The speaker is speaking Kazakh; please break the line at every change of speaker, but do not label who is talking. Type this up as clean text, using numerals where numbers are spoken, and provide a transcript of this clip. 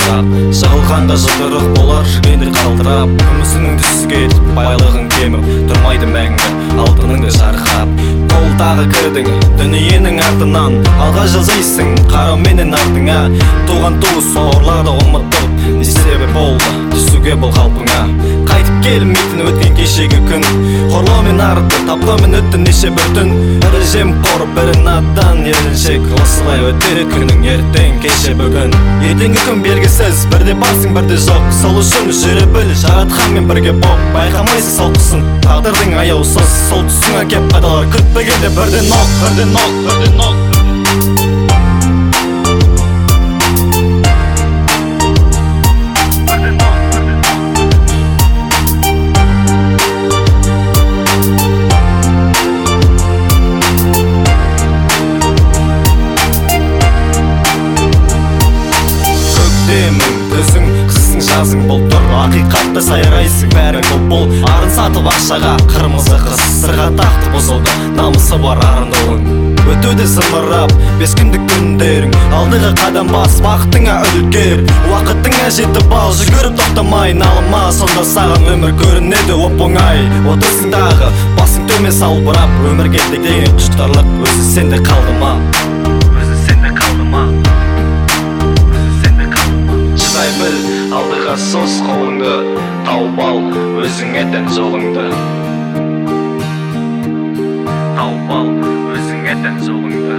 бірақ жығылғанда жұдырық болар жүргенде қалтырап. Күмісінің түсі кетіп байлығың кеміп тұрмайды мәңгі алтыныңды жарқырап. Қолдағы кірдің дүниенің артынан алға жылжисың қарауменен артыңа. Туған туыс бауырларды ұмытып не себеп болды түсуге бұл қалпыңа. Қайтып келмейтін өткен кешегі күн хорлаумен арытты таптаумен өтті неше бір түн. Бірі жемқор бірі надан еріншек осылай өтеді күнің ертең кеше бүгін. Ертеңгі күн белгісіз бірде барсың бірде жоқ. Сол үшін жүре біл жаратқанмен бірге боп. Байқамайсың сол тұсын тағдырдың аяусыз. Сол тұсыңа кеп қадалар күтпегенде бірден оқ бірден оқ бірден оқ. Күзің, қысың, жазың бұлтыр ақиқатты сайрайсың бәрің бұл арын сатып ақшаға қырмызы қыз сырға тақты бұзылды намысы бар арындылың. Өтуді зымырап бес күндік күндерің алдыға қадам бас бақытыңа үлгер уақытыңа жетіп ал жүгіріп тоқтамай налыма. Сонда саған өмір көрінеді оп-оңай. Отырсың дағы басың төмен салбырап өмірге деген құштарлық өзі сенде қалды ма? Өзі сенде қалды ма? Шыдай біл алдыға сос қолыңды тауып ал өзіңе тән жолыңды. Тауып ал өзіңе тән жолыңды.